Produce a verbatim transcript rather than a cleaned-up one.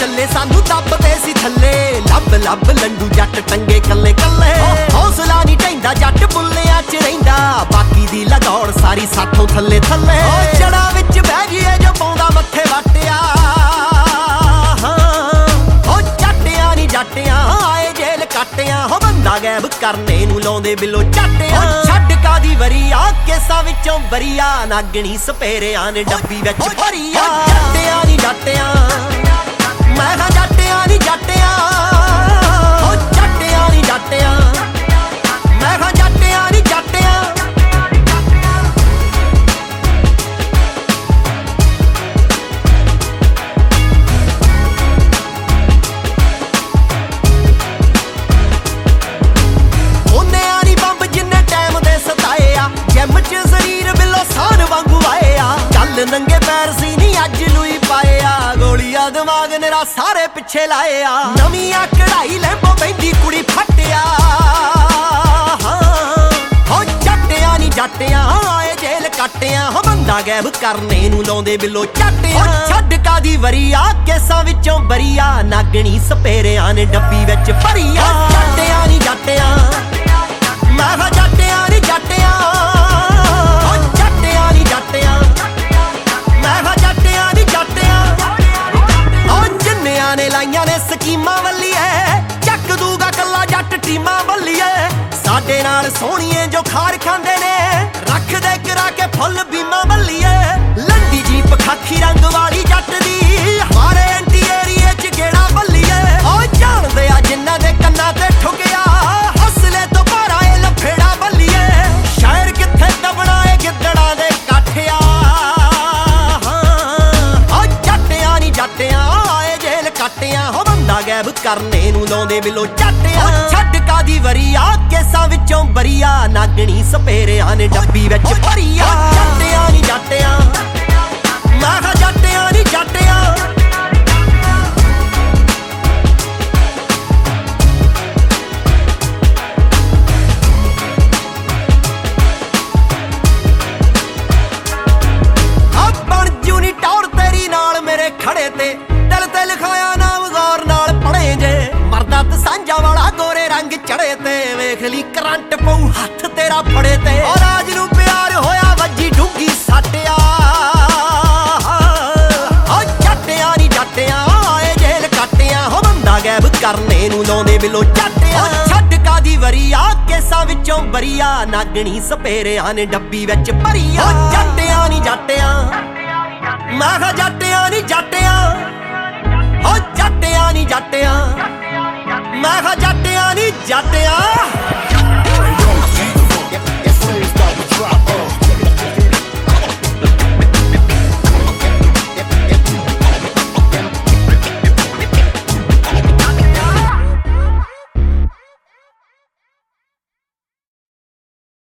ਚੱਲੇ ਸਾਨੂੰ ਦੱਬਦੇ ਸੀ ਥੱਲੇ ਲੱਭ ਲੱਭ ਲੰਡੂ ਜੱਟ ਟੰਗੇ ਕੱਲੇ ਕੱਲੇ ਹੌਸਲਾ ਨਹੀਂ ਢੈਂਦਾ ਜੱਟ ਬੁੱਲਿਆਂ ਚ ਰਹਿੰਦਾ ਬਾਕੀ ਦੀ ਲਗੌੜ ਸਾਰੀ ਸਾਥੋਂ ਥੱਲੇ ਥੱਲੇ ਜੜਾਂ ਵਿੱਚ ਬਹਿ ਗਈਏ ਜੋ ਪਾਉਂਦਾ ਮੱਥੇ ਵਾਟਿਆ ਹੋ ਜੱਟਿਆਂ ਨਹੀਂ ਜੱਟਿਆਂ ਆਏ ਜੇਲ ਕੱਟਿਆਂ ਹੋ ਬੰਦਾ ਗੈਬ ਕਰਨੇ ਨੂੰ ਲਾਉਂਦੇ ਬਿੱਲੋ ਝੱਟਿਆਂ ਛੱਡ ਕਾਦੀ ਵਰੀਆ ਕੇਸਾਂ ਵਿੱਚੋਂ ਬਰੀਆ ਨਾਗਣੀ ਸਪੇਰਿਆਂ ਨੇ ਡੱਬੀ ਵਿੱਚ ਭਰੀਆ ਜੱਟਿਆਂ ਨਹੀਂ ਜੱਟਿਆਂ ਮੈਂ ਹਾਂ ਜੱਟਿਆਂ ਨਹੀਂ ਜੱਟਿਆਂ ਹੋ ਜੱਟਿਆਂ ਨਹੀਂ ਜੱਟਿਆਂ ਮੈਂ ਹਾਂ ਜੱਟਿਆਂ ਨਹੀਂ ਜੱਟਿਆਂ ਉਹਨਿਆਂ ਨੀ ਬੰਬ ਜਿੰਨੇ ਟਾਈਮ ਦੇ ਸਤਾਏ ਆ ਜਿਮ ਚ ਸਰੀਰ ਬਿੱਲੋ ਸਾਨ ਵਾਂਗੂ ਆਏ ਆ ਚੱਲ ਨੰਗੇ ਪੈਰ ਸੀ ਨੀ ਅੱਜ ਲੂਈ ਪਾਏ ਆ ਗੋਲੀਆਂ ਦਿਮਾਗ ਨੇਰਾ ਸਾਰੇ ਪਿੱਛੇ ਲਾਏ ਆ ਨਵੀਆਂ ਕਢਾਈ ਲੈਂਬੋ ਬੈਂਦੀ ਕੁੜੀ ਫੱਟਿਆ ਹੋ ਜੱਟਿਆਂ ਨੀ ਜੱਟਿਆਂ ਆਏ ਜੇਲ ਕੱਟਿਆਂ ਹੋ ਬੰਦਾ ਗੈਬ ਕਰਨੇ ਨੂੰ ਲਾਉਂਦੇ ਬਿੱਲੋ ਝੱਟਿਆਂ ਛੱਡ ਕਾਦੀ ਵਰੀਆ ਕੇਸਾਂ ਵਿੱਚੋਂ ਬਰੀਆ ਨਾਗਣੀ ਸਪੇਰਿਆਂ ਨੇ ਡੱਬੀ ਵਿੱਚ ਭਰੀਆ ਜੱਟਿਆਂ ਨੀ ਜੱਟਿਆਂ ਮੈਂ ਹਾਂ ਜੱਟਿਆਂ ਨੀ ਜੱਟਿਆਂ ਹੋ ਜੱਟਿਆਂ ਨੀ ਜੱਟਿਆਂ ਮੈਂ ਹਾਂ ਜੱਟਿਆਂ ਨੀ ਜੱਟਿਆਂ ਹੋ ਜਿੰਨਿਆਂ ਨੇ ਲਾਈਆਂ ਨੇ ਸਕੀਮਾਂ ਵੱਲੀਏ ਚੱਕ ਦੂਗਾ ਕੱਲਾ ਜੱਟ ਟੀਮਾਂ ਵੱਲੀਏ ਸਾਡੇ ਨਾਲ ਸੋਹਣੀਏ ਜੋ ਖਾਰ ਖਾਂਦੇ ਨੇ ਰੱਖਦੇ ਕਰਾ ਕੇ ਫੁੱਲ ਬੀਮਾ ਵੱਲੀਏ ਲੰਡੀ ਜੀਪ ਖਾਖੀ ਰੰਗ ਵਾਲੀ ਜੱਟ ਦੀ ਹਾਰੇ ਐਂਟੀ ਏਰੀਏ ਚ ਗੇੜਾ ਵੱਲੀਏ ਉਹ ਜਾਣਦੇ ਆ ਜਿੰਨਾਂ ਦੇ ਕੰਨਾਂ ਤੇ ਠੁਕਿਆ ਹੌਸਲੇ ਤੋਂ ਭਾਰਾ ਇਹ ਲਫੇੜਾ ਵੱਲੀਏ ਸ਼ਾਇਰ ਕਿੱਥੇ ਦਬਣਾ ਏ ਗਿੱਦੜਾਂ ਦੇ ਕਾਠਿਆ ਹੋ ਜੱਟਿਆਂ ਨੀ ਜੱਟਿਆਂ ਆਏ ਜੇਲ ਕੱਟਿਆਂ ਹੋ ਬੰਦਾ ਗੈਬ ਕਰਨੇ ਨੂੰ ਲਾਉਂਦੇ ਬਿੱਲੋ ਝੱਟਿਆਂ ਛੱਡ ਕਾਦੀ ਵਰੀਆ ਕੇਸਾਂ ਵਿੱਚੋਂ ਬਰੀਆ ਨਾਗਣੀ ਸਪੇਰਿਆਂ ਨੇ ਡੱਬੀ ਵਿੱਚ ਭਰੀਆ ਜੱਟਿਆਂ ਨੀ ਜੱਟਿਆਂ ਮੈਂ ਹਾਂ ਜੱਟਿਆਂ ਨੀ ਜੱਟਿਆਂ ਆ ਬਣ ਜੂ ਨੀ ਟੌਰ ਤੇਰੀ ਨਾਲ ਮੇਰੇ ਖੜੇ ਤੇ ਦਿਲ ਤੇ ਲਿਖਾਇਆ ਨਾਮ ਗੌਰ ਨਾਲ ਪੜੇ ਜੇ ਮਰਦਾ ਤੇ ਸਾਂਝਾ ਵਾਲਾ ਗੋਰੇ ਰੰਗ ਚੜੇ ਤੇ ਵੇਖ ਲਈ ਕਰੰਟ ਪਊ ਹੱਥ ਤੇਰਾ ਫੜੇ ਤੇ ਉਹ ਰਾਜ ਨੂੰ ਪਿਆਰ ਹੋਇਆ ਵੱਜੀ ਡੂੰਗੀ ਸਾਟਿਆ ਹੋ ਜੱਟਿਆਂ ਨੀ ਜੱਟਿਆਂ ਆਏ ਜੇਲ ਕੱਟਿਆਂ ਹੋ ਬੰਦਾ ਗੈਬ ਕਰਨੇ ਨੂੰ ਲਾਉਂਦੇ ਬਿੱਲੋ ਝੱਟਿਆਂ ਛੱਡ ਕਾਦੀ ਵਰੀਆ ਕੇਸਾਂ ਵਿੱਚੋਂ ਬਰੀਆ ਨਾਗਣੀ ਸਪੇਰਿਆਂ ਨੇ ਡੱਬੀ ਵਿੱਚ ਭਰੀਆ ਜੱਟਿਆਂ ਨੀ ਜੱਟਿਆਂ